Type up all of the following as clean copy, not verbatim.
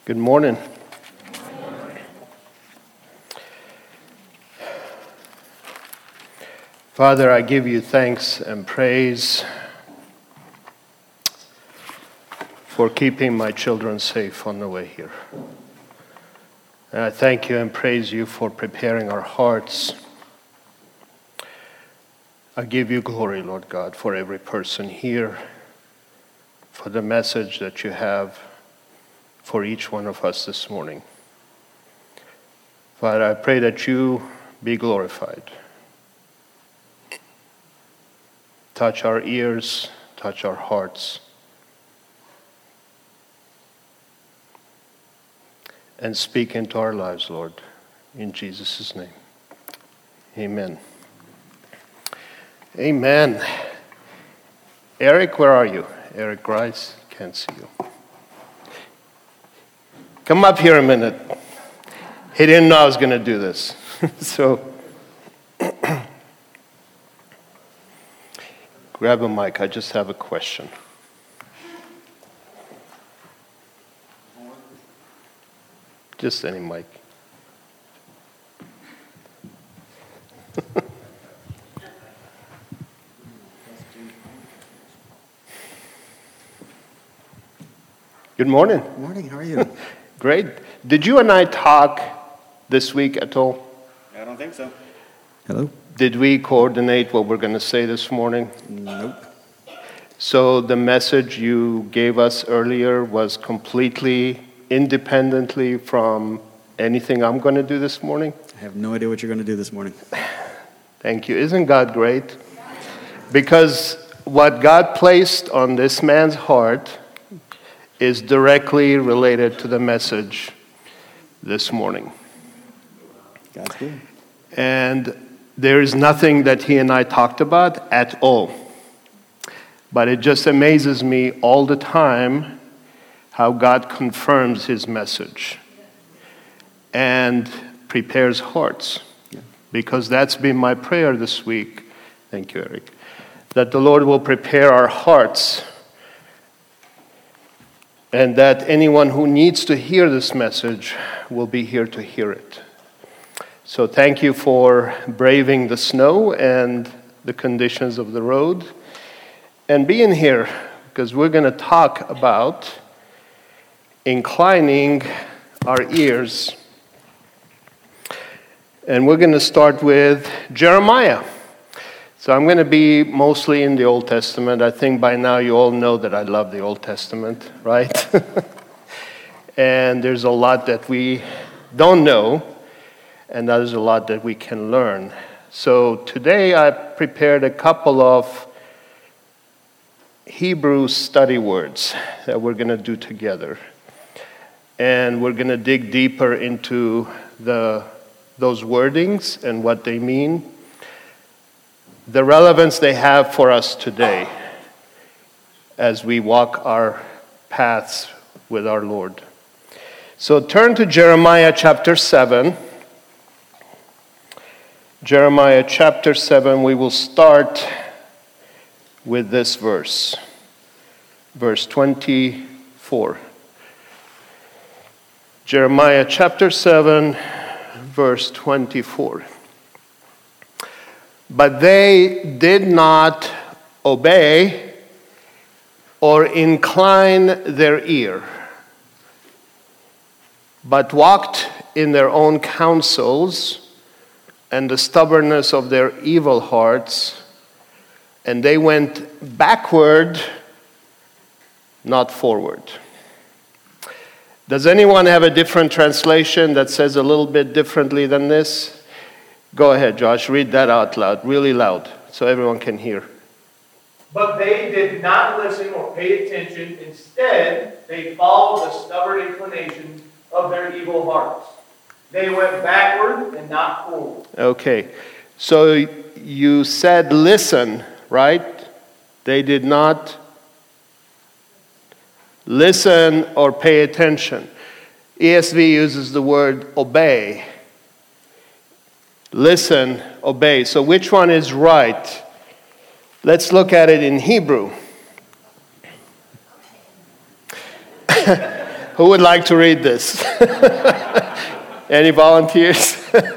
Good morning. Father, I give you thanks and praise for keeping my children safe on the way here. And I thank you and praise you for preparing our hearts. I give you glory, Lord God, for every person here, for the message that you have for each one of us this morning. Father, I pray that you be glorified. Touch our ears, touch our hearts, and speak into our lives, Lord, in Jesus' name. Amen. Amen. Eric, where are you? Eric Rice, can't see you. Come up here a minute. He didn't know I was going to do this. So, grab a mic. I just have a question. Just any mic. Good morning. Good morning. How are you? Great. Did you and I talk this week at all? I don't think so. Hello? Did we coordinate what we're going to say this morning? Nope. So the message you gave us earlier was completely independently from anything I'm going to do this morning? I have no idea what you're going to do this morning. Thank you. Isn't God great? Because what God placed on this man's heart is directly related to the message this morning. God's good. And there is nothing that he and I talked about at all. But it just amazes me all the time how God confirms his message and prepares hearts. Because that's been my prayer this week. Thank you, Eric. That the Lord will prepare our hearts and that anyone who needs to hear this message will be here to hear it. So thank you for braving the snow and the conditions of the road and being here, because we're going to talk about inclining our ears. And we're going to start with Jeremiah. So I'm going to be mostly in the Old Testament. I think by now you all know that I love the Old Testament, right? And there's a lot that we don't know, and there's a lot that we can learn. So today I prepared a couple of Hebrew study words that we're going to do together. And we're going to dig deeper into those wordings and what they mean, the relevance they have for us today as we walk our paths with our Lord. So turn to Jeremiah chapter 7. Jeremiah chapter 7, we will start with this verse. Verse 24. Jeremiah chapter 7, verse 24. But they did not obey or incline their ear, but walked in their own counsels and the stubbornness of their evil hearts, and they went backward, not forward. Does anyone have a different translation that says a little bit differently than this? Go ahead, Josh. Read that out loud, really loud, so everyone can hear. But they did not listen or pay attention. Instead, they followed the stubborn inclinations of their evil hearts. They went backward and not forward. Okay. So you said listen, right? They did not listen or pay attention. ESV uses the word obey. Listen, obey. So which one is right? Let's look at it in Hebrew. Who would like to read this? Any volunteers?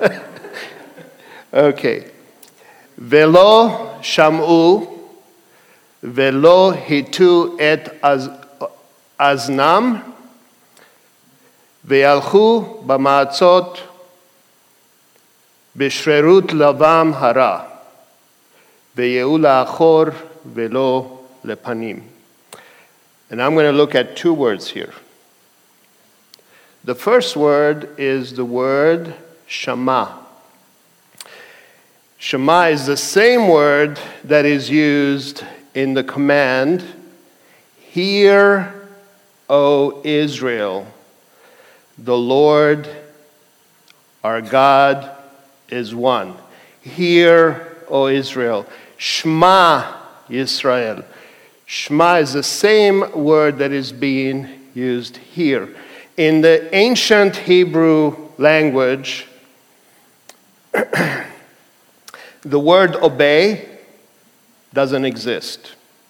Okay. Velo sham'u, velo hitu et aznam, ve'alchu b'ma'atzot b'shrerut lavam hara, ve'yehu la'achor velo lepanim. And I'm going to look at two words here. The first word is the word Shema. Shema is the same word that is used in the command, "Hear, O Israel, the Lord our God is one." Hear, O Israel. Shema Yisrael. Shema is the same word that is being used here. In the ancient Hebrew language, the word obey doesn't exist.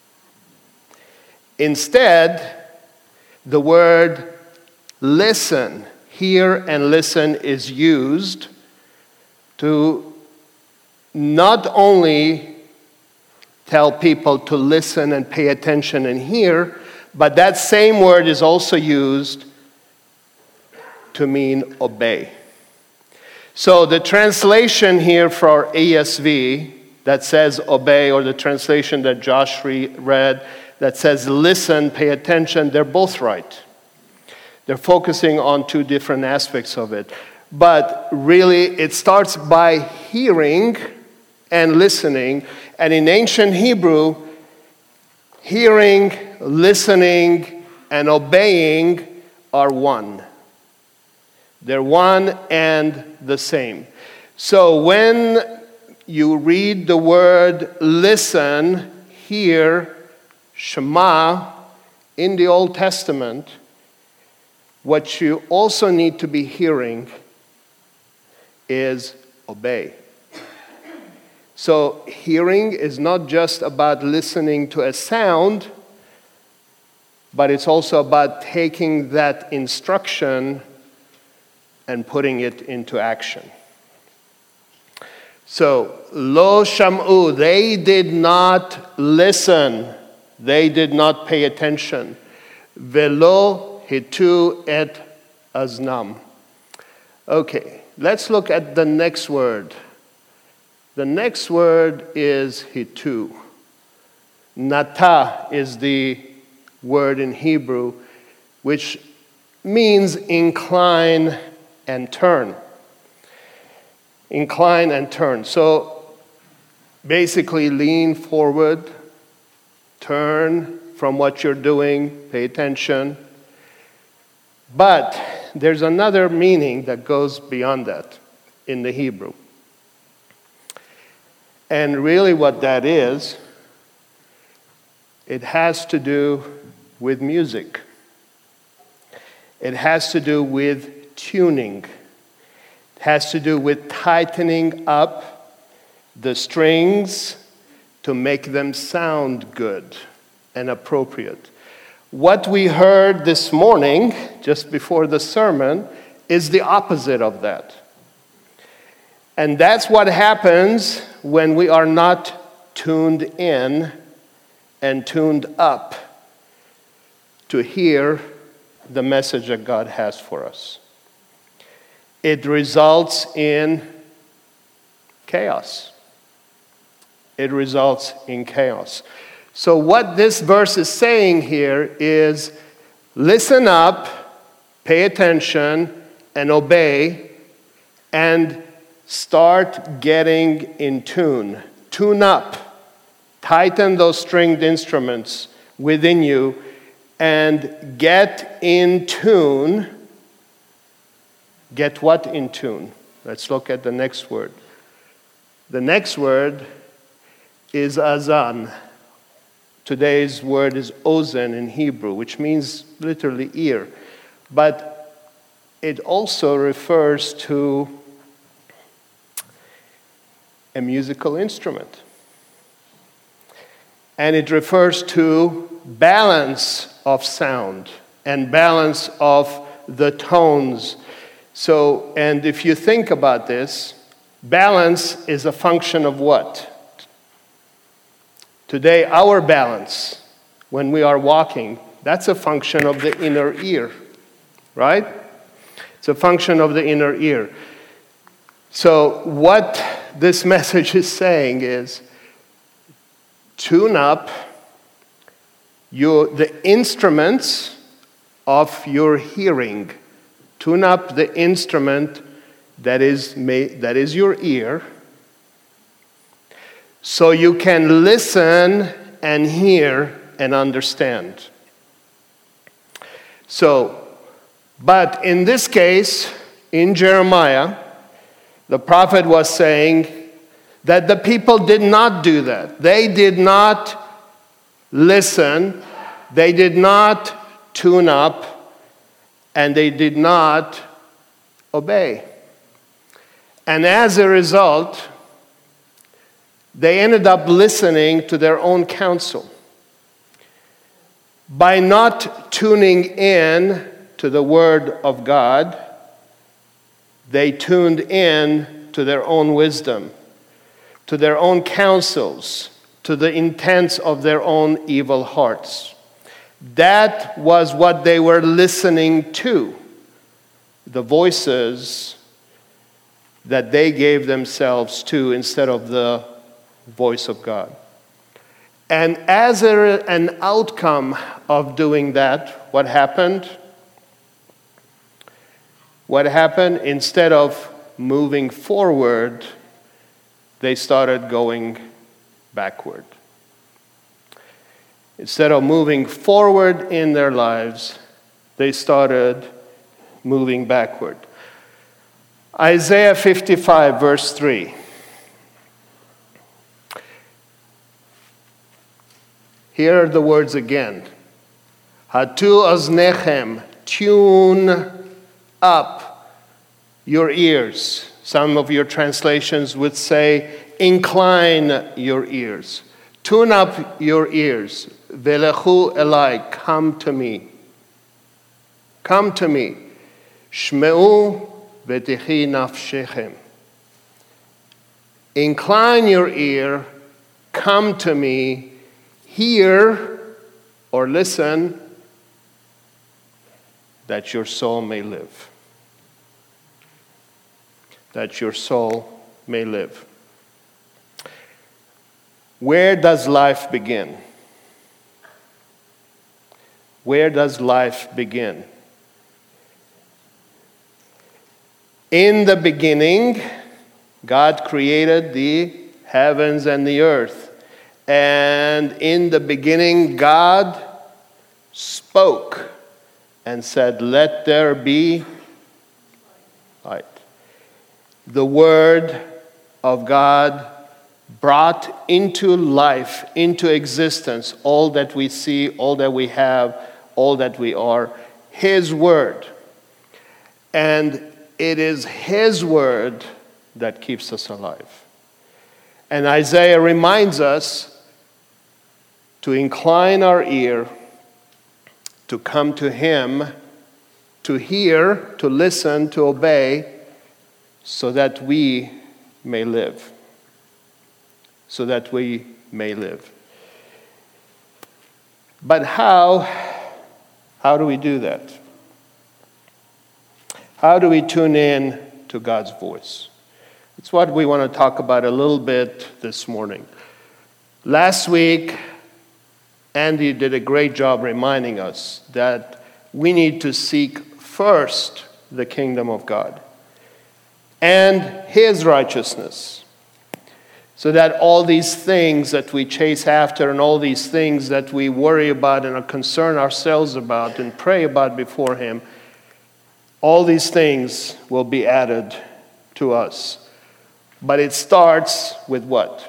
Instead, the word listen, hear and listen, is used to not only tell people to listen and pay attention and hear, but that same word is also used to mean obey. So the translation here for ESV that says obey, or the translation that Josh read that says listen, pay attention, they're both right. They're focusing on two different aspects of it. But really, it starts by hearing and listening. And in ancient Hebrew, hearing, listening, and obeying are one. They're one and the same. So when you read the word listen, hear, Shema, in the Old Testament, what you also need to be hearing is obey. So hearing is not just about listening to a sound, but it's also about taking that instruction and putting it into action. So, lo sham'u, they did not listen. They did not pay attention. Velo hitu et aznam. Okay, let's look at the next word. The next word is hitu. Nata is the word in Hebrew, which means incline and turn. Incline and turn. So basically lean forward, turn from what you're doing, pay attention. But there's another meaning that goes beyond that in the Hebrew. And really what that is, it has to do with music. It has to do with tuning. It has to do with tightening up the strings to make them sound good and appropriate. What we heard this morning, just before the sermon, is the opposite of that. And that's what happens when we are not tuned in and tuned up to hear the message that God has for us. It results in chaos. It results in chaos. So what this verse is saying here is listen up, pay attention, and obey, and start getting in tune. Tune up. Tighten those stringed instruments within you and get in tune. Get what in tune? Let's look at the next word. The next word is azan. Today's word is ozen in Hebrew, which means literally ear. But it also refers to a musical instrument. And it refers to balance of sound and balance of the tones. So, and if you think about this, balance is a function of what? Today, our balance, when we are walking, that's a function of the inner ear, right? It's a function of the inner ear. So what this message is saying is, tune up the instruments of your hearing. Tune up the instrument that is your ear, so you can listen and hear and understand. So, but in this case, in Jeremiah, the prophet was saying that the people did not do that. They did not listen, they did not tune up, and they did not obey. And as a result, they ended up listening to their own counsel. By not tuning in to the Word of God, they tuned in to their own wisdom, to their own counsels, to the intents of their own evil hearts. That was what they were listening to, the voices that they gave themselves to instead of the voice of God. And as an outcome of doing that, what happened? What happened? Instead of moving forward, they started going backward. Instead of moving forward in their lives, they started moving backward. Isaiah 55, verse 3. Here are the words again. Hatu oznechem, tune up your ears. Some of your translations would say, incline your ears. Tune up your ears. Velechu elai, come to me. Come to me. Shme'u v'tichi nafshechem. Incline your ear, come to me, hear or listen, that your soul may live. That your soul may live. Where does life begin? Where does life begin? In the beginning, God created the heavens and the earth. And in the beginning, God spoke and said, let there be light. The Word of God brought into life, into existence, all that we see, all that we have, all that we are, His Word. And it is His Word that keeps us alive. And Isaiah reminds us to incline our ear, to come to Him, to hear, to listen, to obey, so that we may live. So that we may live. But how do we do that? How do we tune in to God's voice? It's what we want to talk about a little bit this morning. Last week, Andy did a great job reminding us that we need to seek first the kingdom of God and His righteousness, so that all these things that we chase after and all these things that we worry about and concern ourselves about and pray about before Him, all these things will be added to us. But it starts with what?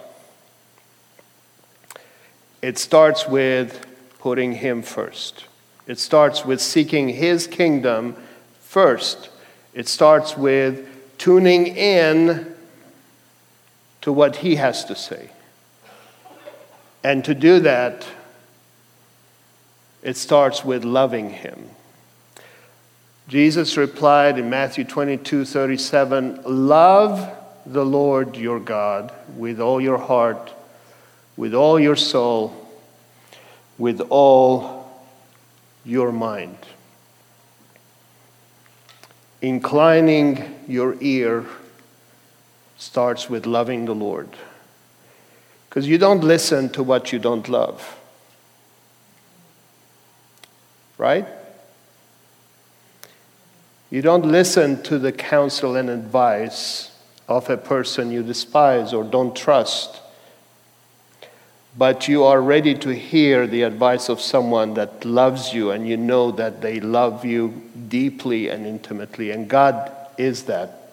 It starts with putting Him first. It starts with seeking His kingdom first. It starts with tuning in to what He has to say. And to do that, it starts with loving Him. Jesus replied in Matthew 22:37, love the Lord your God with all your heart, with all your soul, with all your mind. Inclining your ear starts with loving the Lord. Because you don't listen to what you don't love. Right? You don't listen to the counsel and advice of a person you despise or don't trust. But you are ready to hear the advice of someone that loves you, and you know that they love you deeply and intimately, and God is that.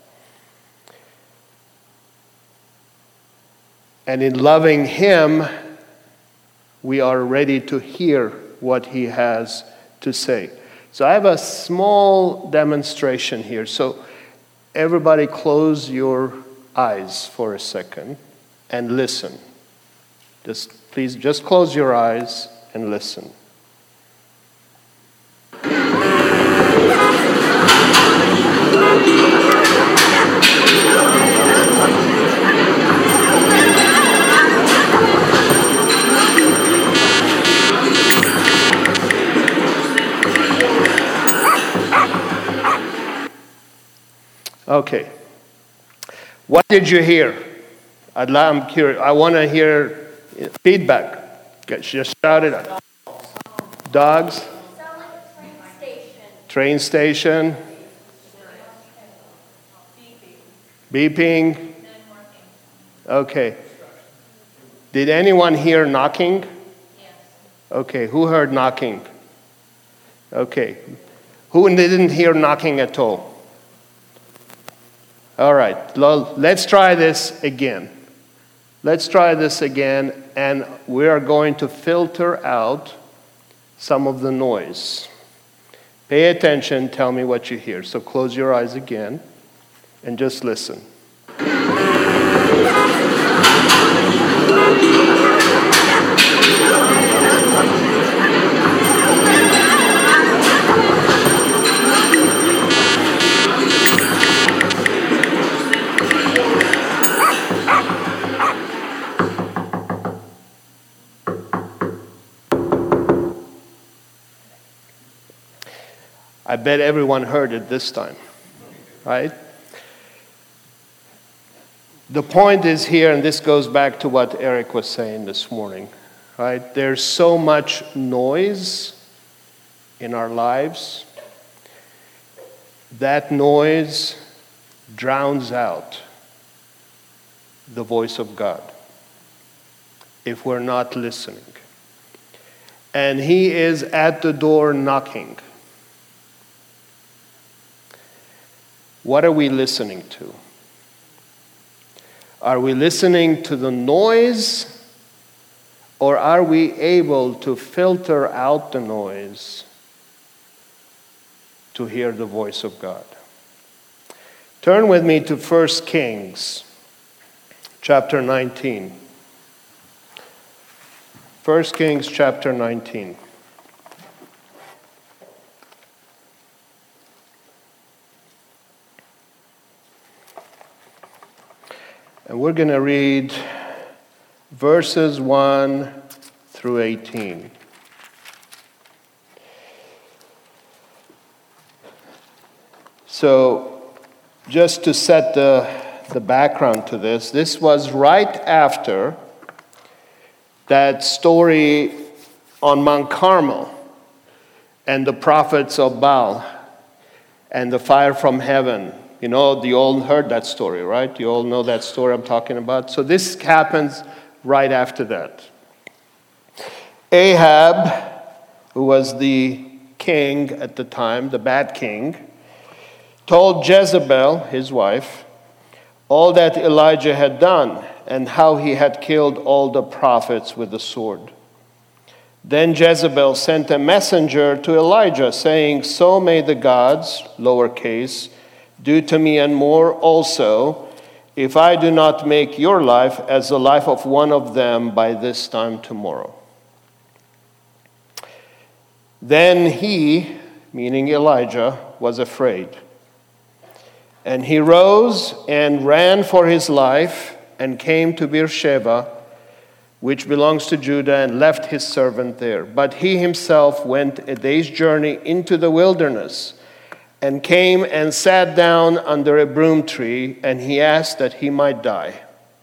And in loving Him, we are ready to hear what He has to say. So I have a small demonstration here. So everybody close your eyes for a second and listen. Please close your eyes and listen. Okay. What did you hear? I'm curious. I want to hear feedback. Just shout it out. Dogs? Sound like a train station. Train station? Beeping? Okay. Did anyone hear knocking? Yes. Okay. Who heard knocking? Okay. Who didn't hear knocking at all? All right, let's try this again. Let's try this again, and we are going to filter out some of the noise. Pay attention, tell me what you hear. So close your eyes again and just listen. I bet everyone heard it this time, right? The point is here, and this goes back to what Eric was saying this morning, right? There's so much noise in our lives. That noise drowns out the voice of God if we're not listening. And He is at the door knocking. What are we listening to? Are we listening to the noise, or are we able to filter out the noise to hear the voice of God? Turn with me to 1 Kings chapter 19. 1 Kings chapter 19. And we're going to read verses 1 through 18. So, just to set the background to this was right after that story on Mount Carmel and the prophets of Baal and the fire from heaven. You know, you all heard that story, right? You all know that story I'm talking about. So this happens right after that. Ahab, who was the king at the time, the bad king, told Jezebel, his wife, all that Elijah had done and how he had killed all the prophets with the sword. Then Jezebel sent a messenger to Elijah, saying, "So may the gods," lowercase, "do to me and more also, if I do not make your life as the life of one of them by this time tomorrow." Then he, meaning Elijah, was afraid. And he rose and ran for his life and came to Beersheba, which belongs to Judah, and left his servant there. But he himself went a day's journey into the wilderness and came and sat down under a broom tree, and he asked that he might die,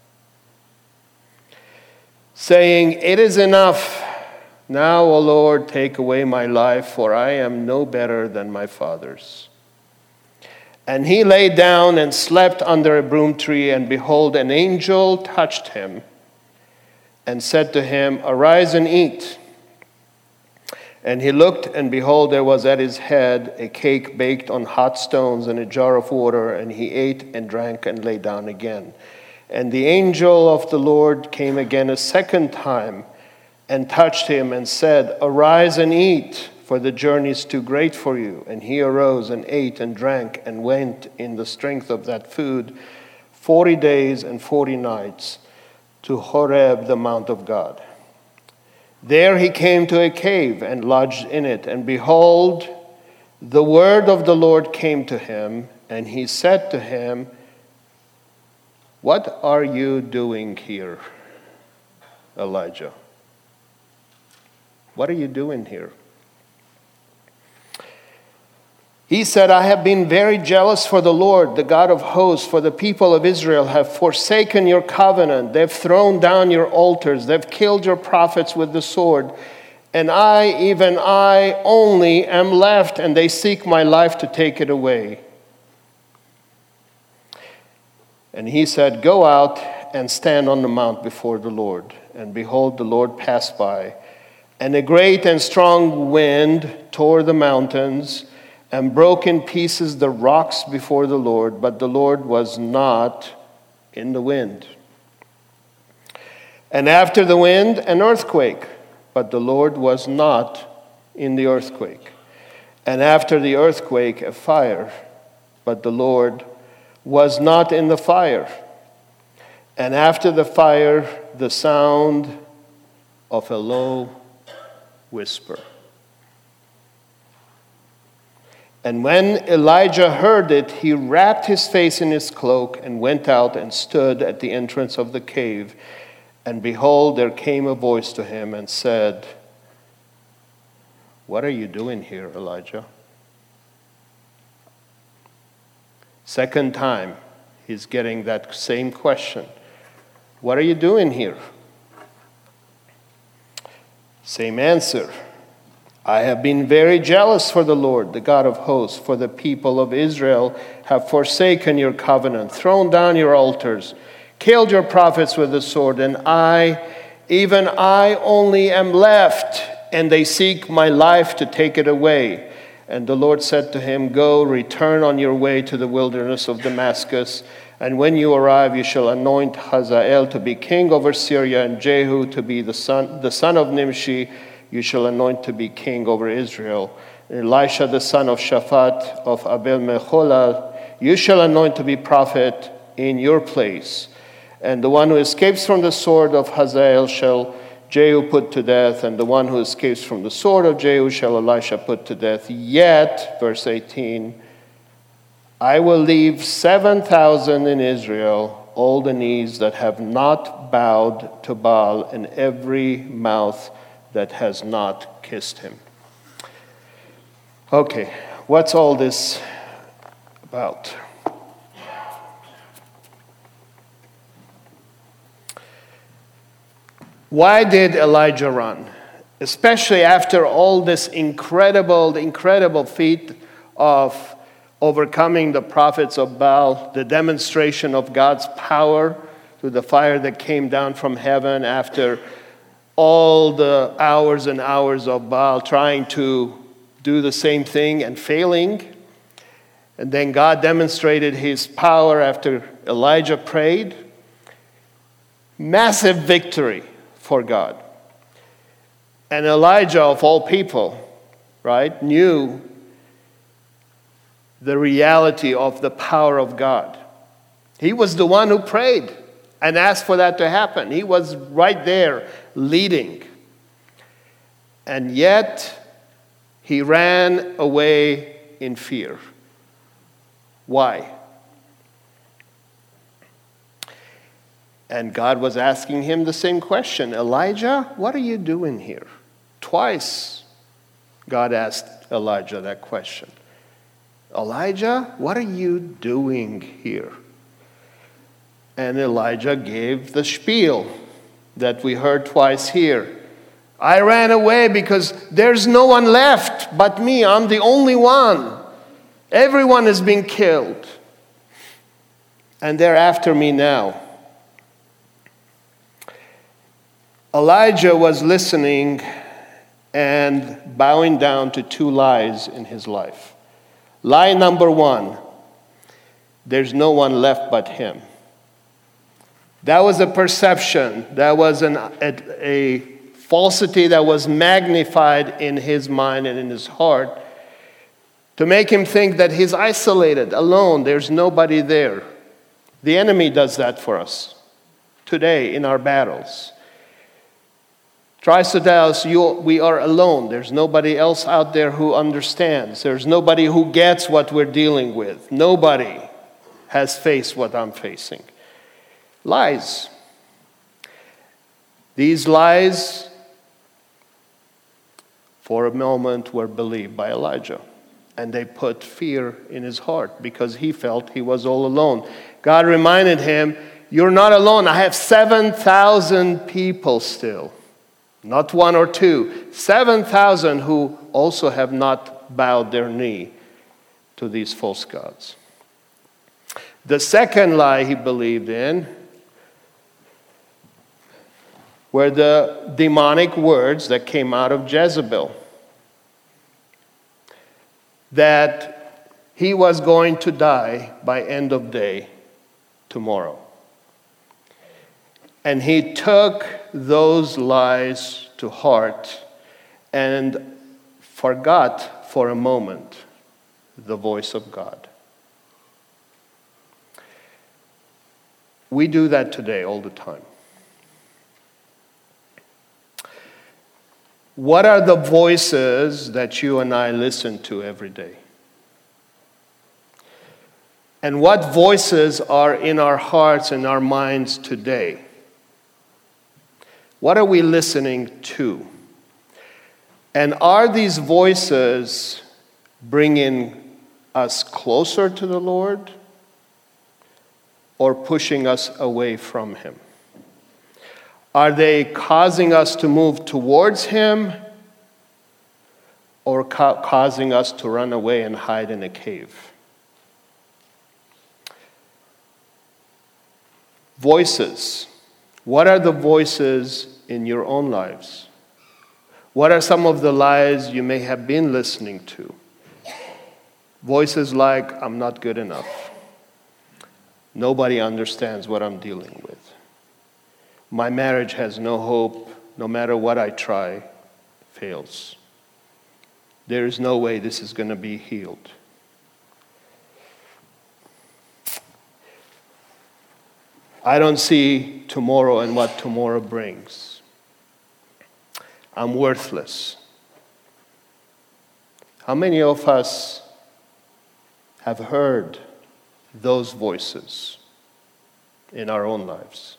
saying, "It is enough. Now, O Lord, take away my life, for I am no better than my fathers." And he lay down and slept under a broom tree, and behold, an angel touched him and said to him, "Arise and eat." And he looked, and behold, there was at his head a cake baked on hot stones and a jar of water, and he ate and drank and lay down again. And the angel of the Lord came again a second time and touched him and said, "Arise and eat, for the journey is too great for you." And he arose and ate and drank and went in the strength of that food 40 days and 40 nights to Horeb, the mount of God. There he came to a cave and lodged in it. And behold, the word of the Lord came to him, and he said to him, "What are you doing here, Elijah? What are you doing here?" He said, "I have been very jealous for the Lord, the God of hosts, for the people of Israel have forsaken your covenant. They've thrown down your altars. They've killed your prophets with the sword. And I, even I only, am left, and they seek my life to take it away." And he said, "Go out and stand on the mount before the Lord." And behold, the Lord passed by, and a great and strong wind tore the mountains and broke in pieces the rocks before the Lord, but the Lord was not in the wind. And after the wind, an earthquake, but the Lord was not in the earthquake. And after the earthquake, a fire, but the Lord was not in the fire. And after the fire, the sound of a low whisper. And when Elijah heard it, he wrapped his face in his cloak and went out and stood at the entrance of the cave. And behold, there came a voice to him and said, "What are you doing here, Elijah?" Second time, he's getting that same question. "What are you doing here?" Same answer. "I have been very jealous for the Lord, the God of hosts, for the people of Israel have forsaken your covenant, thrown down your altars, killed your prophets with the sword, and I, even I only am left, and they seek my life to take it away." And the Lord said to him, "Go, return on your way to the wilderness of Damascus, and when you arrive, you shall anoint Hazael to be king over Syria, and Jehu to be the son of Nimshi, you shall anoint to be king over Israel. Elisha, the son of Shaphat of Abel-Meholah, you shall anoint to be prophet in your place. And the one who escapes from the sword of Hazael shall Jehu put to death, and the one who escapes from the sword of Jehu shall Elisha put to death. Yet," verse 18, "I will leave 7,000 in Israel, all the knees that have not bowed to Baal, and every mouth that has not kissed him." Okay, what's all this about? Why did Elijah run? Especially after all this incredible feat of overcoming the prophets of Baal, the demonstration of God's power through the fire that came down from heaven after all the hours and hours of Baal trying to do the same thing and failing. And then God demonstrated his power after Elijah prayed. Massive victory for God. And Elijah, of all people, right, knew the reality of the power of God. He was the one who prayed and asked for that to happen. He was right there leading. And yet, he ran away in fear. Why? And God was asking him the same question. Elijah, what are you doing here? Twice God asked Elijah that question. Elijah, what are you doing here? And Elijah gave the spiel that we heard twice here. I ran away because there's no one left but me. I'm the only one. Everyone has been killed. And they're after me now. Elijah was listening and bowing down to two lies in his life. Lie number one, there's no one left but him. That was a perception. That was a falsity that was magnified in his mind and in his heart to make him think that he's isolated, alone. There's nobody there. The enemy does that for us today in our battles. Tries to tell us we are alone. There's nobody else out there who understands. There's nobody who gets what we're dealing with. Nobody has faced what I'm facing. Lies. These lies, for a moment, were believed by Elijah. And they put fear in his heart because he felt he was all alone. God reminded him, you're not alone. I have 7,000 people still. Not one or two. 7,000 who also have not bowed their knee to these false gods. The second lie he believed in were the demonic words that came out of Jezebel. That he was going to die by end of day tomorrow. And he took those lies to heart and forgot for a moment the voice of God. We do that today all the time. What are the voices that you and I listen to every day? And what voices are in our hearts and our minds today? What are we listening to? And are these voices bringing us closer to the Lord or pushing us away from Him? Are they causing us to move towards Him or causing us to run away and hide in a cave? Voices. What are the voices in your own lives? What are some of the lies you may have been listening to? Voices like, I'm not good enough. Nobody understands what I'm dealing with. My marriage has no hope. No matter what I try, fails. There is no way this is going to be healed. I don't see tomorrow and what tomorrow brings. I'm worthless. How many of us have heard those voices in our own lives?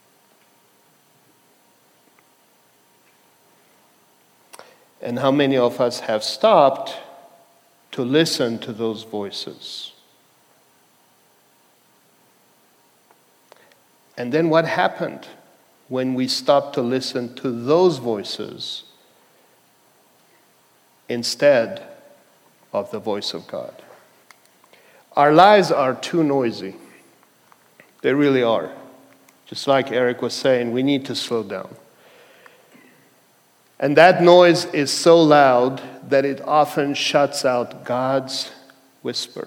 And how many of us have stopped to listen to those voices? And then what happened when we stopped to listen to those voices instead of the voice of God? Our lives are too noisy. They really are. Just like Eric was saying, we need to slow down. And that noise is so loud that it often shuts out God's whisper.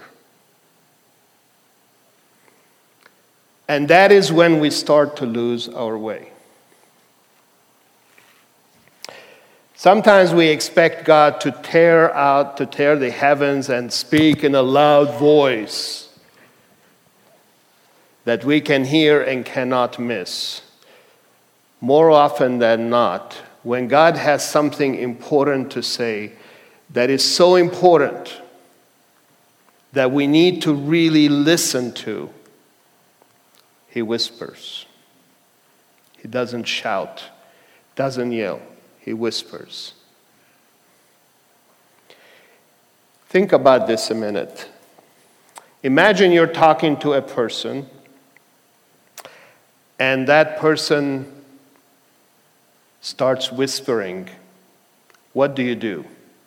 And that is when we start to lose our way. Sometimes we expect God to tear the heavens and speak in a loud voice that we can hear and cannot miss. More often than not, when God has something important to say that is so important that we need to really listen to, He whispers. He doesn't shout, doesn't yell. He whispers. Think about this a minute. Imagine you're talking to a person, and that person starts whispering. What do?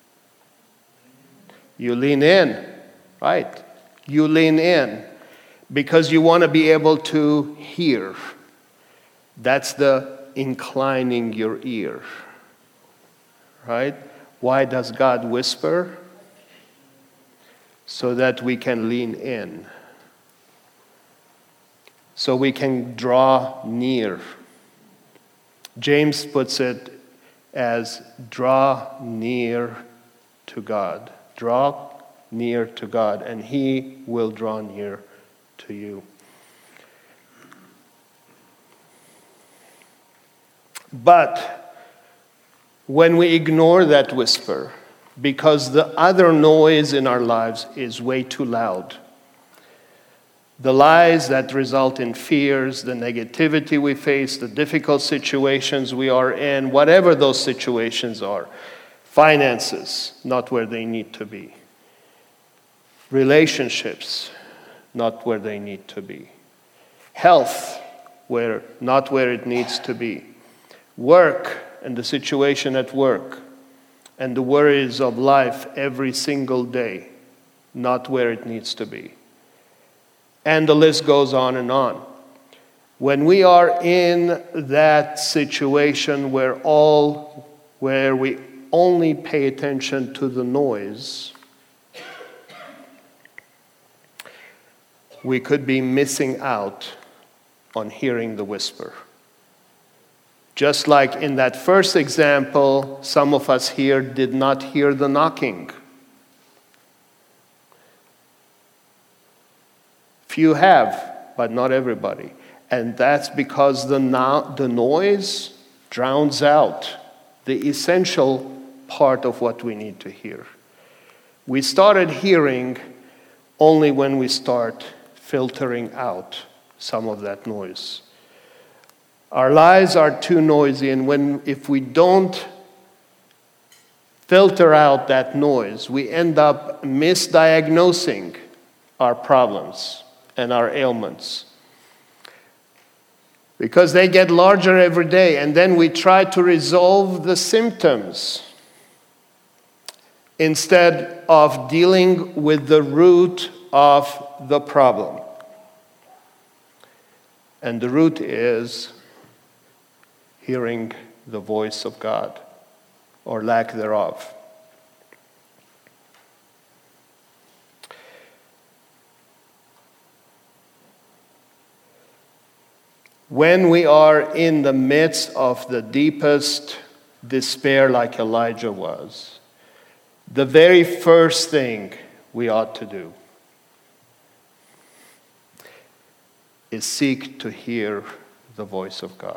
You lean in, right? You lean in because you want to be able to hear. That's the inclining your ear, right? Why does God whisper? So that we can lean in. So we can draw near. James puts it as draw near to God. Draw near to God, and He will draw near to you. But when we ignore that whisper, because the other noise in our lives is way too loud, the lies that result in fears, the negativity we face, the difficult situations we are in, whatever those situations are, finances, not where they need to be, relationships, not where they need to be, health, not where it needs to be, work and the situation at work, and the worries of life every single day, not where it needs to be. And the list goes on and on. When we are in that situation where we only pay attention to the noise, we could be missing out on hearing the whisper. Just like in that first example, some of us here did not hear the knocking. Few have, but not everybody. And that's because the noise drowns out the essential part of what we need to hear. We started hearing only when we start filtering out some of that noise. Our lives are too noisy, and if we don't filter out that noise, we end up misdiagnosing our problems and our ailments. Because they get larger every day, and then we try to resolve the symptoms instead of dealing with the root of the problem. And the root is hearing the voice of God, or lack thereof. When we are in the midst of the deepest despair like Elijah was, the very first thing we ought to do is seek to hear the voice of God.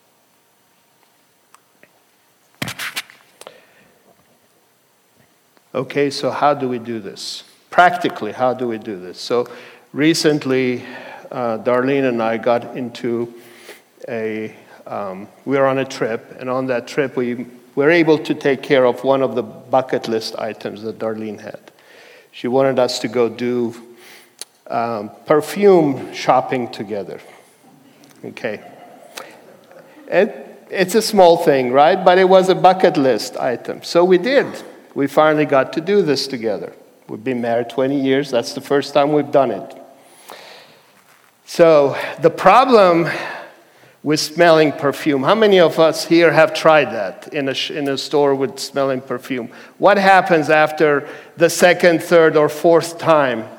Okay, so how do we do this? Practically, how do we do this? So recently, Darlene and I got into we were on a trip, and on that trip we were able to take care of one of the bucket list items that Darlene had. She wanted us to go do perfume shopping together. Okay. It's a small thing, right? But it was a bucket list item. So we did. We finally got to do this together. We've been married 20 years. That's the first time we've done it. So the problem with smelling perfume, how many of us here have tried that in a store with smelling perfume? What happens after the second, third, or fourth time?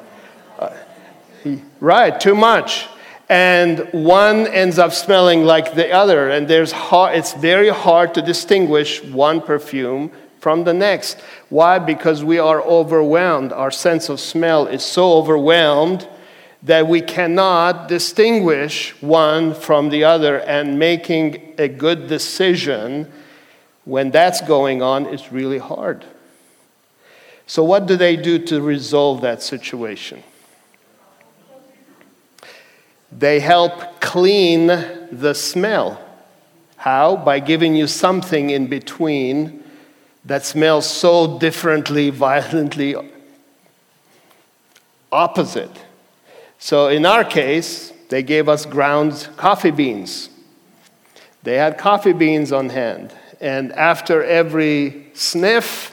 Right, too much. And one ends up smelling like the other, and it's very hard to distinguish one perfume from the next. Why? Because we are overwhelmed. Our sense of smell is so overwhelmed that we cannot distinguish one from the other, and making a good decision when that's going on is really hard. So what do they do to resolve that situation? They help clean the smell. How? By giving you something in between that smells so differently, violently opposite. So in our case, they gave us ground coffee beans. They had coffee beans on hand. And after every sniff,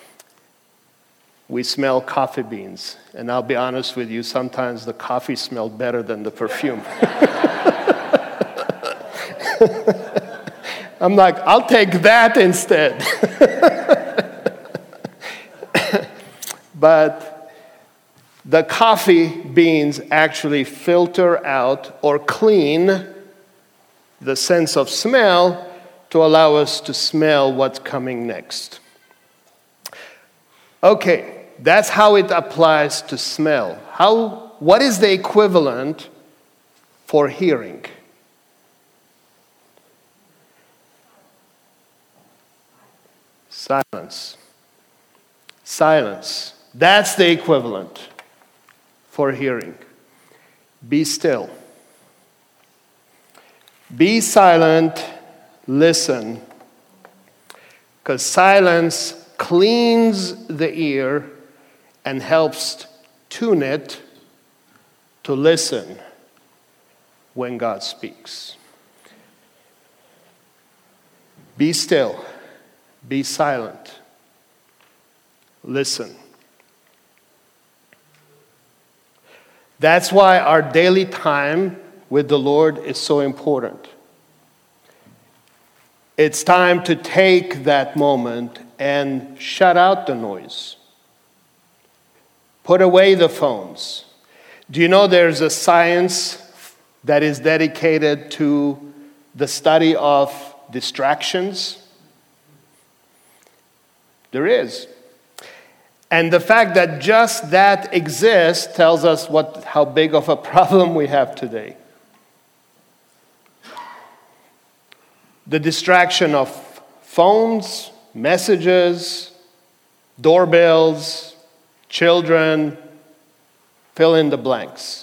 we smell coffee beans. And I'll be honest with you, sometimes the coffee smelled better than the perfume. I'm like, I'll take that instead. But the coffee beans actually filter out or clean the sense of smell to allow us to smell what's coming next. Okay, that's how it applies to smell. What is the equivalent for hearing? Silence. Silence. That's the equivalent for hearing. Be still. Be silent, listen, because silence cleans the ear and helps tune it to listen when God speaks. Be still, be silent, listen. That's why our daily time with the Lord is so important. It's time to take that moment and shut out the noise. Put away the phones. Do you know there's a science that is dedicated to the study of distractions? There is. And the fact that just that exists tells us how big of a problem we have today. The distraction of phones, messages, doorbells, children, fill in the blanks.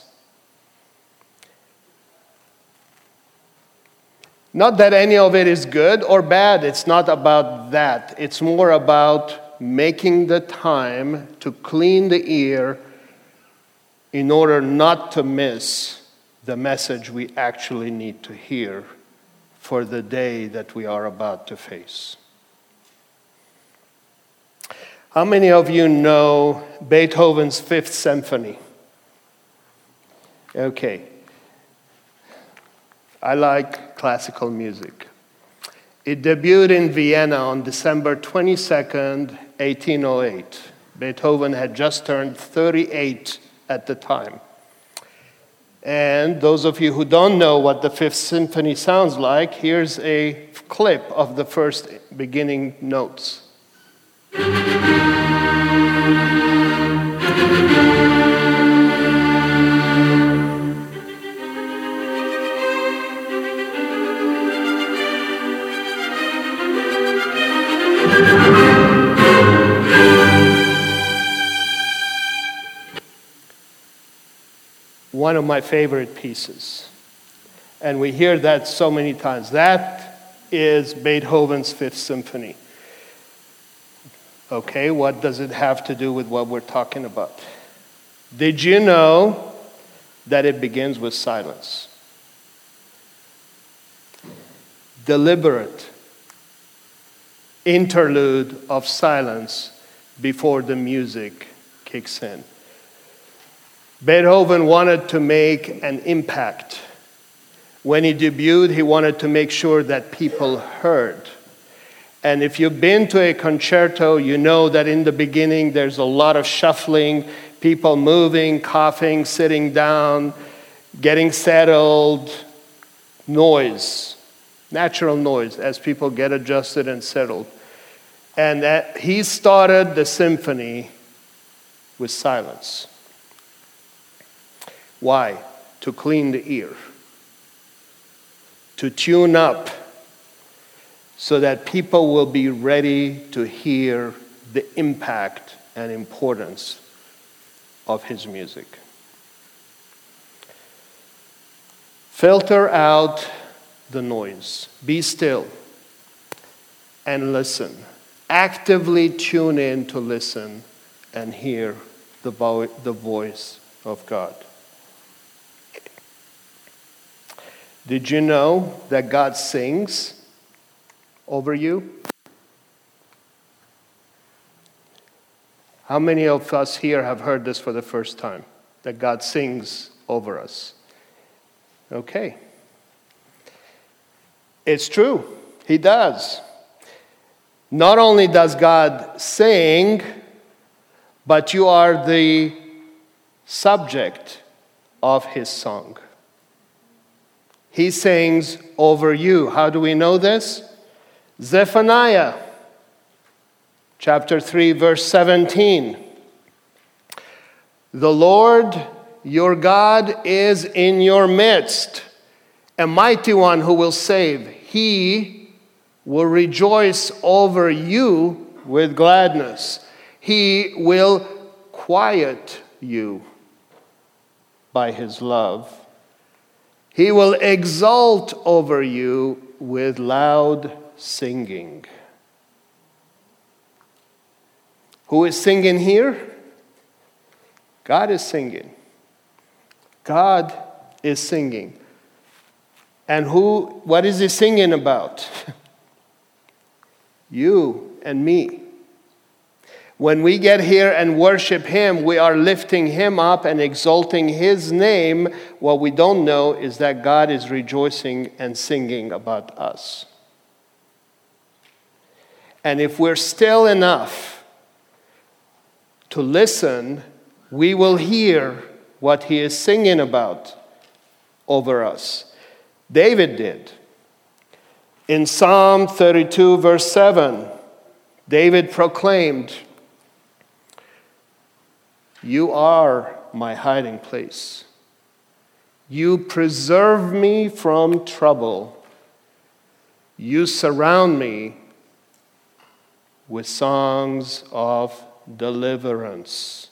Not that any of it is good or bad, it's not about that. It's more about making the time to clean the ear in order not to miss the message we actually need to hear for the day that we are about to face. How many of you know Beethoven's Fifth Symphony? Okay. I like classical music. It debuted in Vienna on December 22nd, 1808. Beethoven had just turned 38 at the time. And those of you who don't know what the Fifth Symphony sounds like, here's a clip of the first beginning notes. One of my favorite pieces. And we hear that so many times. That is Beethoven's Fifth Symphony. Okay, what does it have to do with what we're talking about? Did you know that it begins with silence? Deliberate interlude of silence before the music kicks in. Beethoven wanted to make an impact. When he debuted, he wanted to make sure that people heard. And if you've been to a concerto, you know that in the beginning there's a lot of shuffling, people moving, coughing, sitting down, getting settled, noise, natural noise as people get adjusted and settled. And he started the symphony with silence. Why? To clean the ear, to tune up so that people will be ready to hear the impact and importance of his music. Filter out the noise. Be still and listen. Actively tune in to listen and hear the voice of God. Did you know that God sings over you? How many of us here have heard this for the first time? That God sings over us. Okay. It's true. He does. Not only does God sing, but you are the subject of his song. He sings over you. How do we know this? Zephaniah chapter 3, verse 17. The Lord your God is in your midst, a mighty one who will save. He will rejoice over you with gladness. He will quiet you by his love. He will exult over you with loud singing. Who is singing here? God is singing. God is singing. And what is he singing about? You and me. When we get here and worship him, we are lifting him up and exalting his name. What we don't know is that God is rejoicing and singing about us. And if we're still enough to listen, we will hear what he is singing about over us. David did. In Psalm 32, verse 7, David proclaimed, "You are my hiding place. You preserve me from trouble. You surround me with songs of deliverance."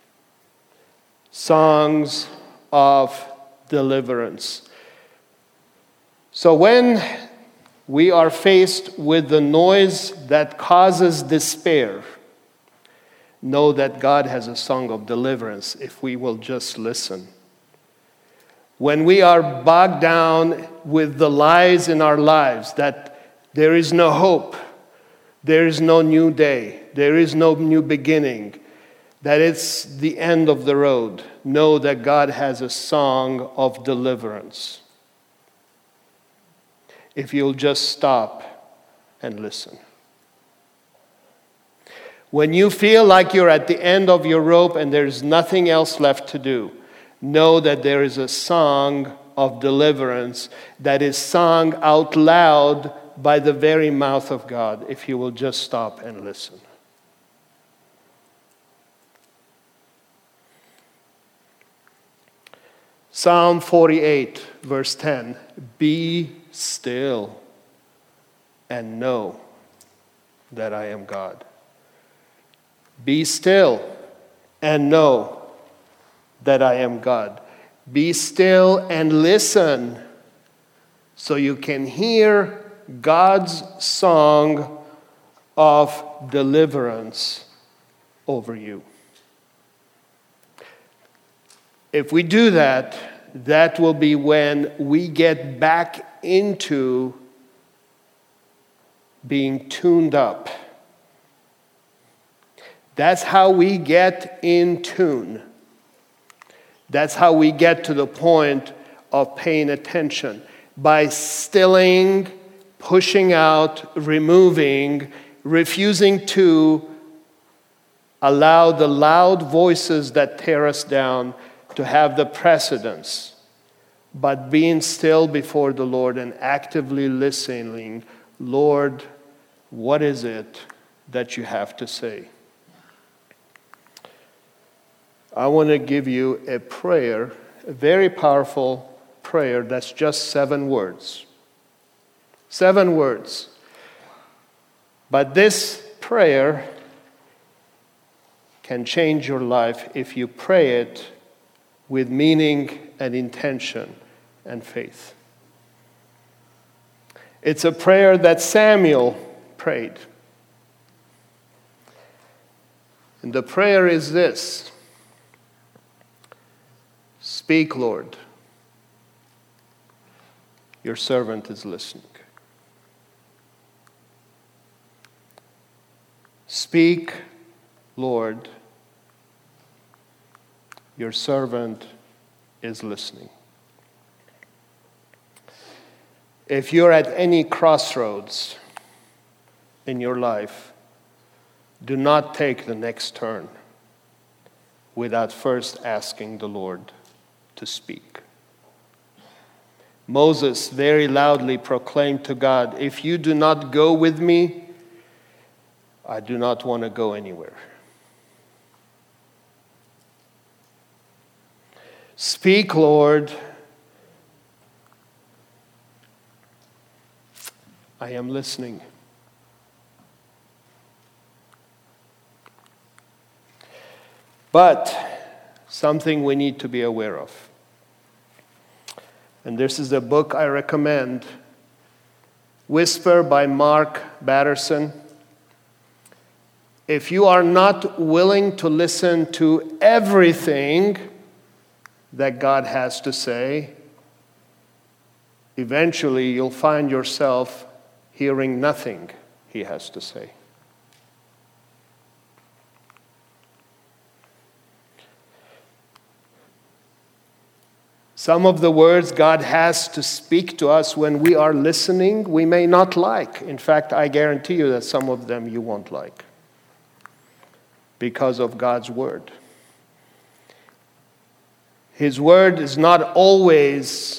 Songs of deliverance. So when we are faced with the noise that causes despair, know that God has a song of deliverance if we will just listen. When we are bogged down with the lies in our lives that there is no hope, there is no new day, there is no new beginning, that it's the end of the road, know that God has a song of deliverance. If you'll just stop and listen. When you feel like you're at the end of your rope and there's nothing else left to do, know that there is a song of deliverance that is sung out loud by the very mouth of God, if you will just stop and listen. Psalm 48, verse 10, "Be still and know that I am God." Be still and know that I am God. Be still and listen so you can hear God's song of deliverance over you. If we do that, that will be when we get back into being tuned up. That's how we get in tune. That's how we get to the point of paying attention. By stilling, pushing out, removing, refusing to allow the loud voices that tear us down to have the precedence, but being still before the Lord and actively listening, "Lord, what is it that you have to say?" I want to give you a prayer, a very powerful prayer that's just 7 words. 7 words. But this prayer can change your life if you pray it with meaning and intention and faith. It's a prayer that Samuel prayed. And the prayer is this: Speak, Lord. Your servant is listening. Speak, Lord. Your servant is listening. If you're at any crossroads in your life, do not take the next turn without first asking the Lord to speak. Moses very loudly proclaimed to God, "If you do not go with me, I do not want to go anywhere." Speak, Lord. I am listening. But something we need to be aware of. And this is a book I recommend, Whisper by Mark Batterson. If you are not willing to listen to everything that God has to say, eventually you'll find yourself hearing nothing He has to say. Some of the words God has to speak to us when we are listening, we may not like. In fact, I guarantee you that some of them you won't like because of God's word. His word is not always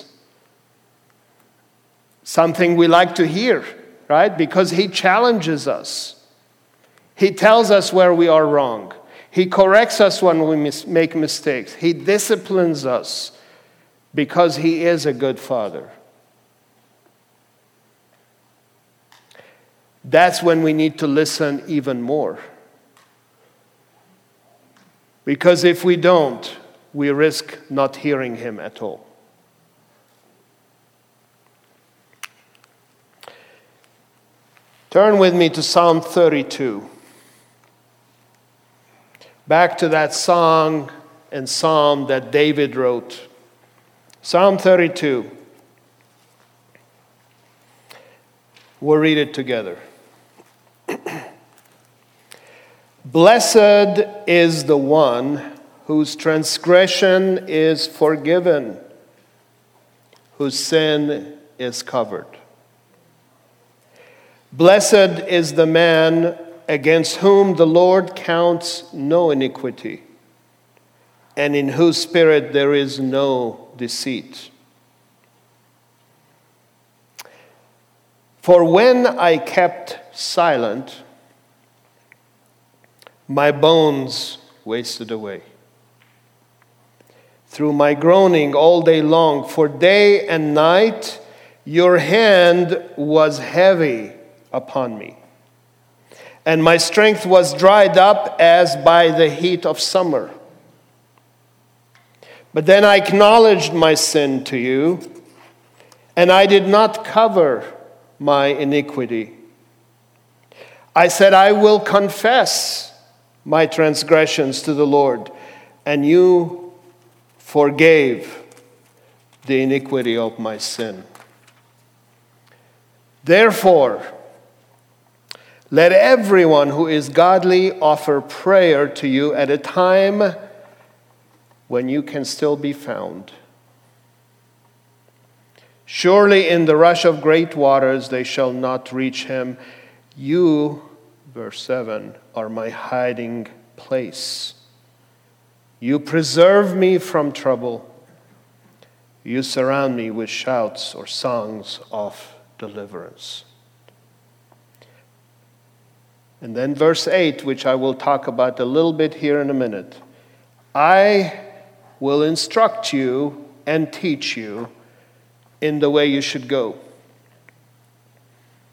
something we like to hear, right? Because He challenges us. He tells us where we are wrong. He corrects us when we make mistakes. He disciplines us because He is a good Father. That's when we need to listen even more. Because if we don't, we risk not hearing Him at all. Turn with me to Psalm 32. Back to that song and psalm that David wrote. Psalm 32. We'll read it together. Blessed is the one whose transgression is forgiven, whose sin is covered. Blessed is the man against whom the Lord counts no iniquity, and in whose spirit there is no deceit. For when I kept silent, my bones wasted away through my groaning all day long. For day and night your hand was heavy upon me, and my strength was dried up as by the heat of summer. But then I acknowledged my sin to you, and I did not cover my iniquity. I said, I will confess my transgressions to the Lord, and you forgave the iniquity of my sin. Therefore, let everyone who is godly offer prayer to you at a time when you can still be found. Surely in the rush of great waters they shall not reach him. You, verse 7, are my hiding place. You preserve me from trouble. You surround me with shouts or songs of deliverance. And then verse 8, which I will talk about a little bit here in a minute. I will instruct you and teach you in the way you should go.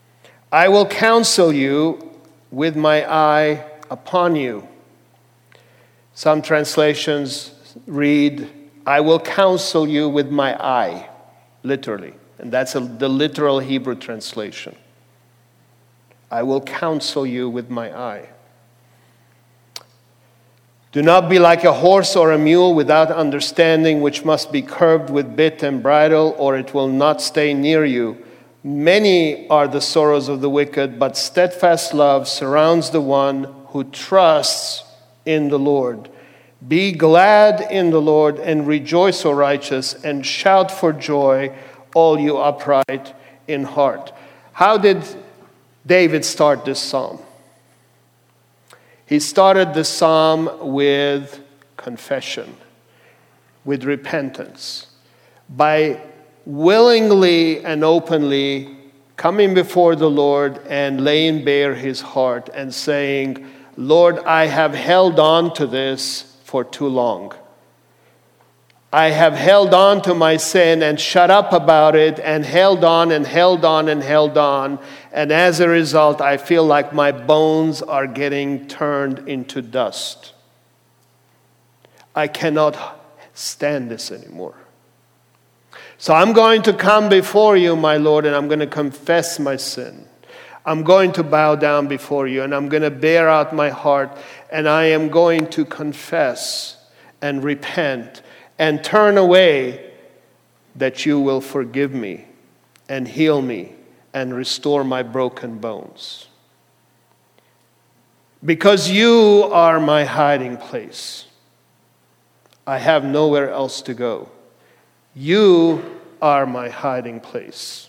I will counsel you with my eye upon you. Some translations read, I will counsel you with my eye, literally. And that's the literal Hebrew translation. I will counsel you with my eye. Do not be like a horse or a mule without understanding, which must be curbed with bit and bridle, or it will not stay near you. Many are the sorrows of the wicked, but steadfast love surrounds the one who trusts in the Lord. Be glad in the Lord and rejoice, O righteous, and shout for joy, all you upright in heart. How did David start this psalm? He started the psalm with confession, with repentance, by willingly and openly coming before the Lord and laying bare his heart and saying, Lord, I have held on to this for too long. I have held on to my sin and shut up about it and held on and held on and held on. And as a result, I feel like my bones are getting turned into dust. I cannot stand this anymore. So I'm going to come before you, my Lord, and I'm going to confess my sin. I'm going to bow down before you, and I'm going to bear out my heart, and I am going to confess and repent and turn away, that you will forgive me and heal me and restore my broken bones. Because you are my hiding place. I have nowhere else to go. You are my hiding place.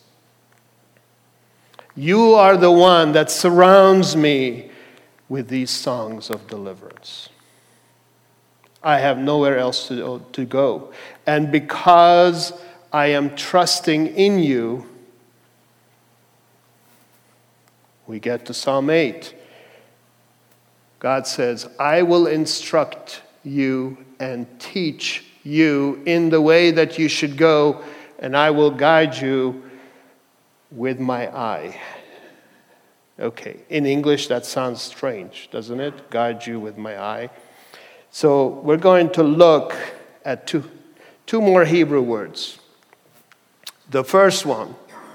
You are the one that surrounds me with these songs of deliverance. I have nowhere else to go. And because I am trusting in you, we get to Psalm 8. God says, I will instruct you and teach you in the way that you should go, and I will guide you with my eye. Okay, in English that sounds strange, doesn't it? Guide you with my eye. So we're going to look at two more Hebrew words. The first one,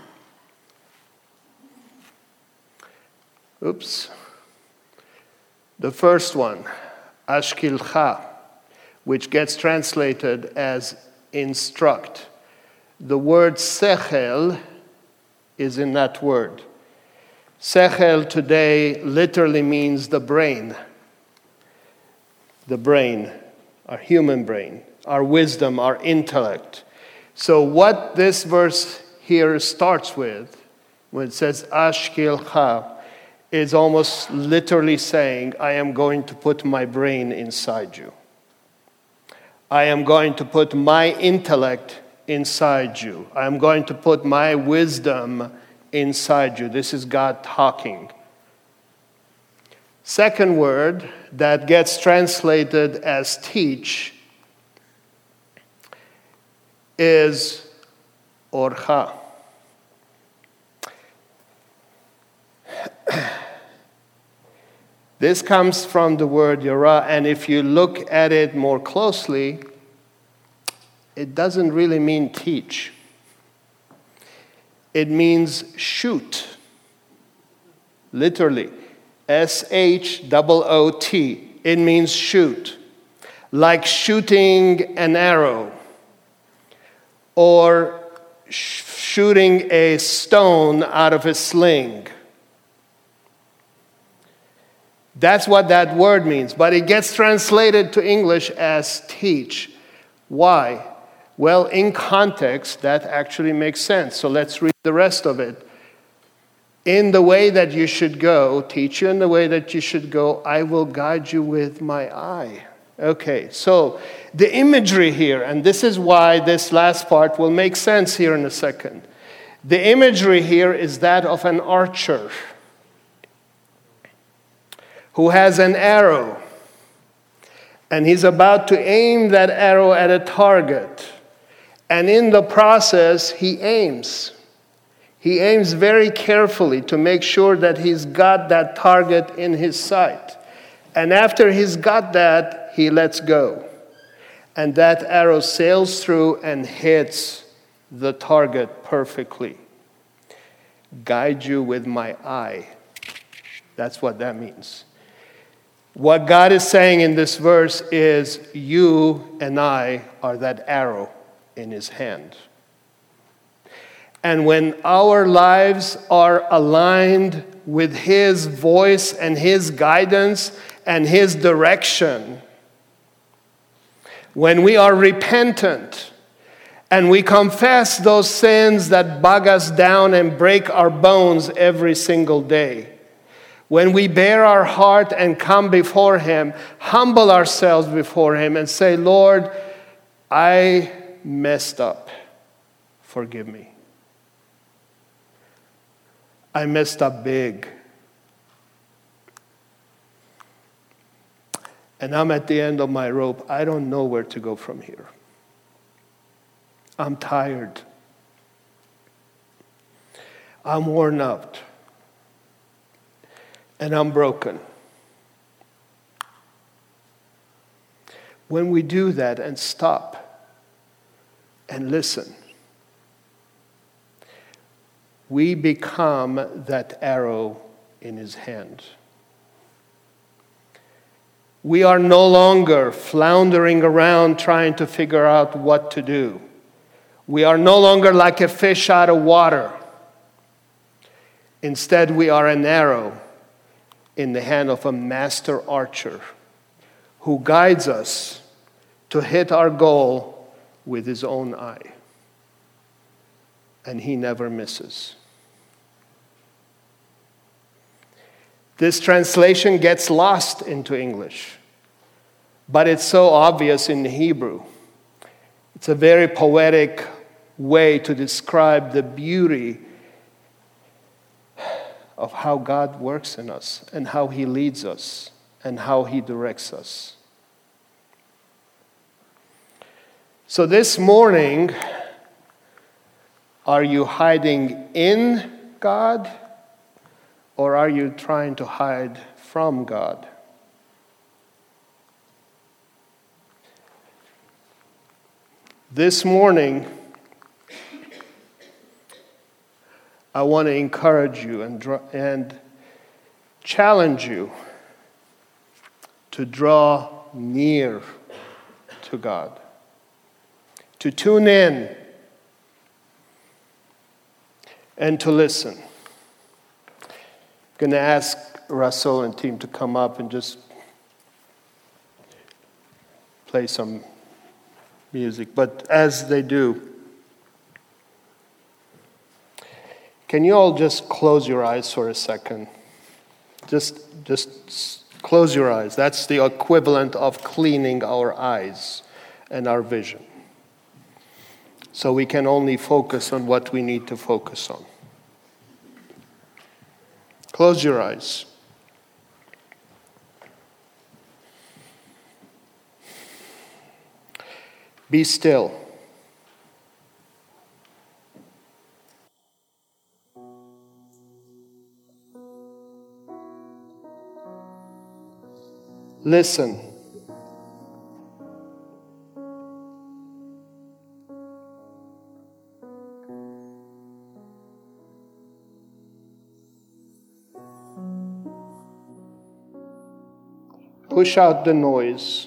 ashkilcha, which gets translated as instruct. The word sechel is in that word. Sechel today literally means the brain. The brain, our human brain, our wisdom, our intellect. So what this verse here starts with, when it says ashkilcha, is almost literally saying, I am going to put my brain inside you. I am going to put my intellect inside you. I am going to put my wisdom inside you. This is God talking. Second word that gets translated as teach is orcha. This comes from the word yara, and if you look at it more closely, it doesn't really mean teach. It means shoot. Literally. S-H-O-O-T. It means shoot. Like shooting an arrow. Or shooting a stone out of a sling. That's what that word means. But it gets translated to English as teach. Why? Well, in context, that actually makes sense. So let's read the rest of it. In the way that you should go, teach you in the way that you should go, I will guide you with my eye. Okay, so the imagery here, and this is why this last part will make sense here in a second. The imagery here is that of an archer who has an arrow, and he's about to aim that arrow at a target. And in the process, he aims. He aims very carefully to make sure that he's got that target in his sight. And after he's got that, he lets go. And that arrow sails through and hits the target perfectly. Guide you with my eye. That's what that means. What God is saying in this verse is, you and I are that arrow in his hand. And when our lives are aligned with his voice and his guidance and his direction, when we are repentant and we confess those sins that bog us down and break our bones every single day, when we bare our heart and come before him, humble ourselves before him and say, Lord, I messed up. Forgive me. I messed up big. And I'm at the end of my rope. I don't know where to go from here. I'm tired. I'm worn out. And I'm broken. When we do that and stop and listen, we become that arrow in his hand. We are no longer floundering around trying to figure out what to do. We are no longer like a fish out of water. Instead, we are an arrow in the hand of a master archer who guides us to hit our goal with his own eye. And he never misses. This translation gets lost into English, but it's so obvious in Hebrew. It's a very poetic way to describe the beauty of how God works in us and how he leads us and how he directs us. So this morning, are you hiding in God? Or are you trying to hide from God? This morning, I want to encourage you and challenge you to draw near to God, to tune in and to listen. I'm going to ask Russell and team to come up and just play some music. But as they do, can you all just close your eyes for a second? Just close your eyes. That's the equivalent of cleaning our eyes and our vision. So we can only focus on what we need to focus on. Close your eyes. Be still. Listen. Push out the noise.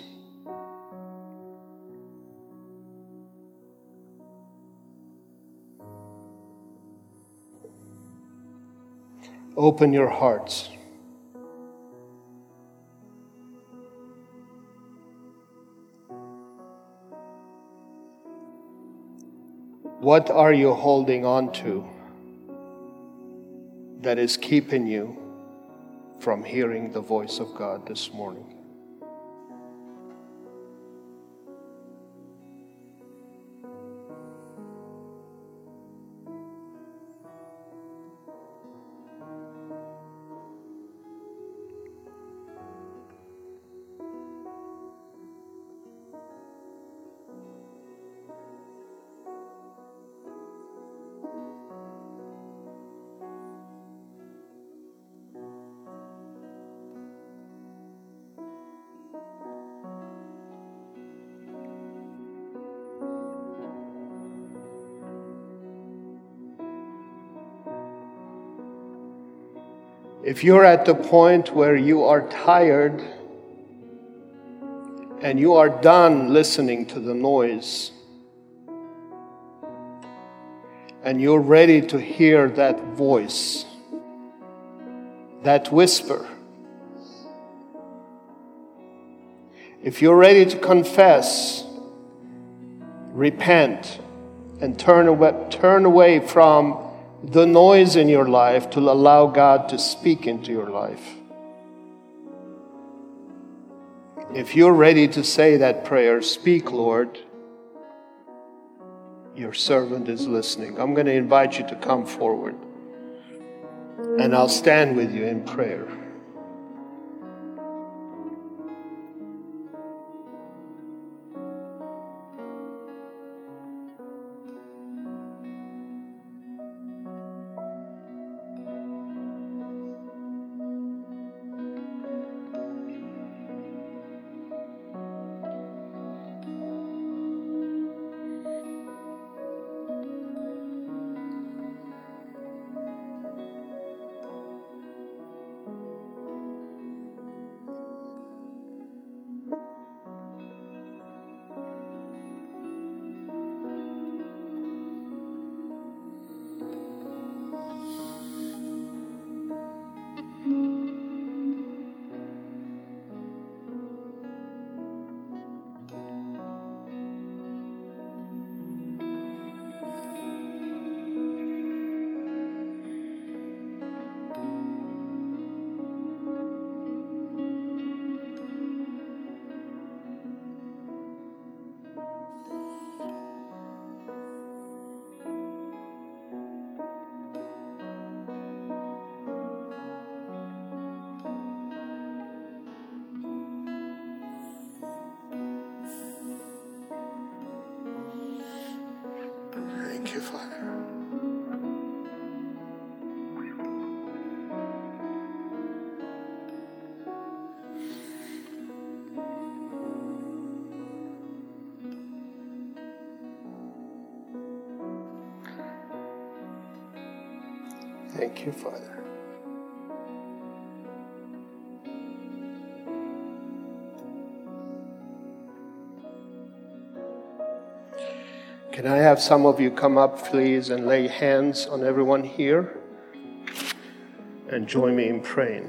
Open your hearts. What are you holding on to that is keeping you from hearing the voice of God this morning? If you're at the point where you are tired and you are done listening to the noise, and you're ready to hear that voice, that whisper, if you're ready to confess, repent, and turn away from the noise in your life to allow God to speak into your life. If you're ready to say that prayer, speak, Lord. Your servant is listening. I'm going to invite you to come forward, and I'll stand with you in prayer. Thank you, Father. Thank you, Father. Can I have some of you come up, please, and lay hands on everyone here and join me in praying?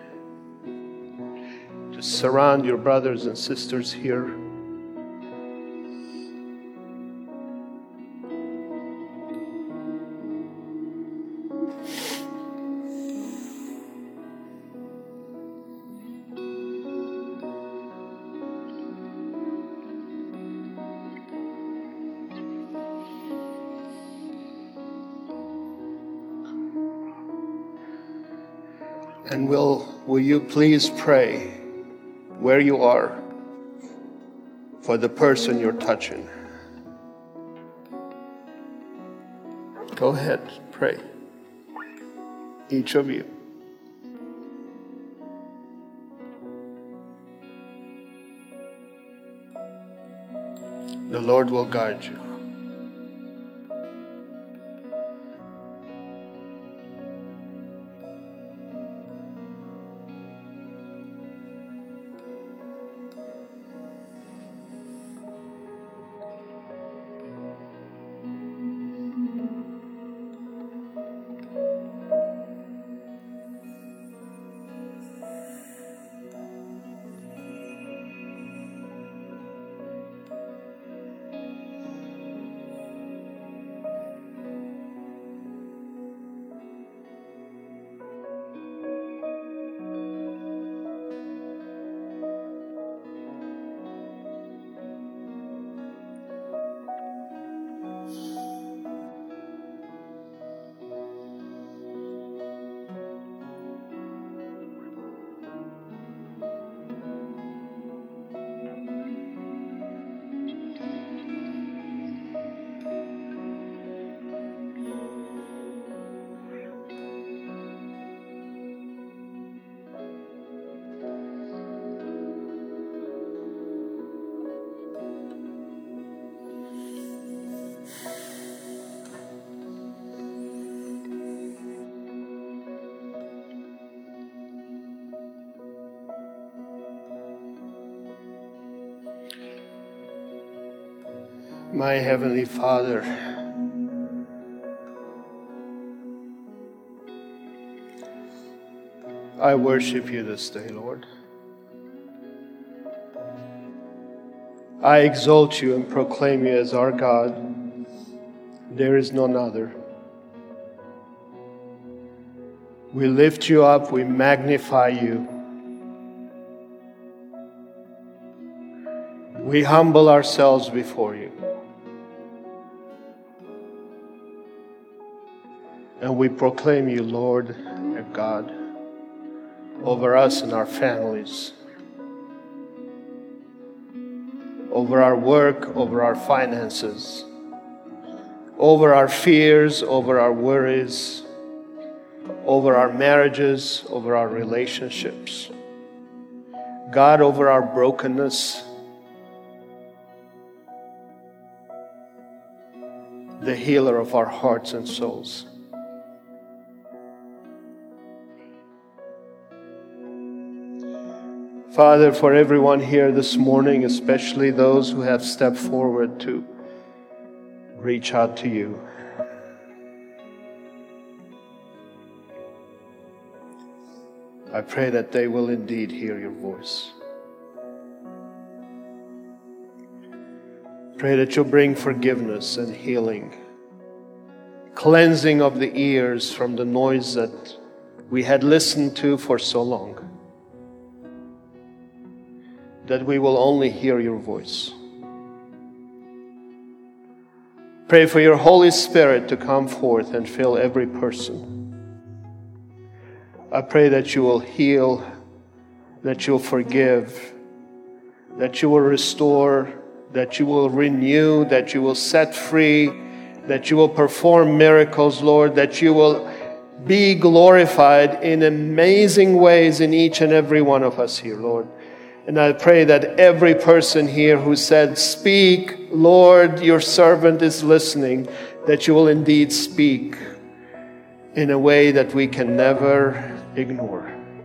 Just surround your brothers and sisters here. And will you please pray where you are for the person you're touching? Go ahead, pray. Each of you. The Lord will guide you. My Heavenly Father, I worship you this day, Lord. I exalt you and proclaim you as our God. There is none other. We lift you up, we magnify you. We humble ourselves before you. And we proclaim you, Lord and God, over us and our families, over our work, over our finances, over our fears, over our worries, over our marriages, over our relationships. God, over our brokenness, the healer of our hearts and souls. Father, for everyone here this morning, especially those who have stepped forward to reach out to you, I pray that they will indeed hear your voice. Pray that you'll bring forgiveness and healing, cleansing of the ears from the noise that we had listened to for so long, that we will only hear your voice. Pray for your Holy Spirit to come forth and fill every person. I pray that you will heal, that you will forgive, that you will restore, that you will renew, that you will set free, that you will perform miracles, Lord, that you will be glorified in amazing ways in each and every one of us here, Lord. And I pray that every person here who said, "Speak, Lord, your servant is listening," that you will indeed speak in a way that we can never ignore.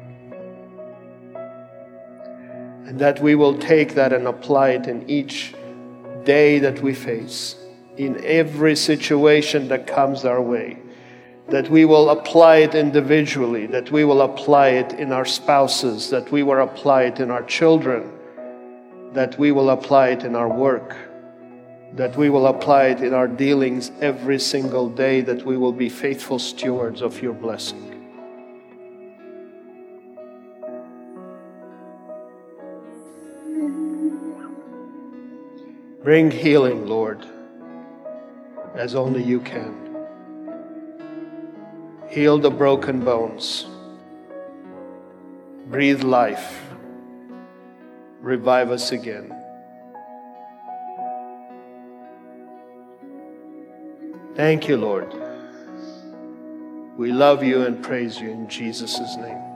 And that we will take that and apply it in each day that we face, in every situation that comes our way. That we will apply it individually, that we will apply it in our spouses, that we will apply it in our children, that we will apply it in our work, that we will apply it in our dealings every single day, that we will be faithful stewards of your blessing. Bring healing, Lord, as only you can. Heal the broken bones. Breathe life. Revive us again. Thank you, Lord. We love you and praise you in Jesus' name.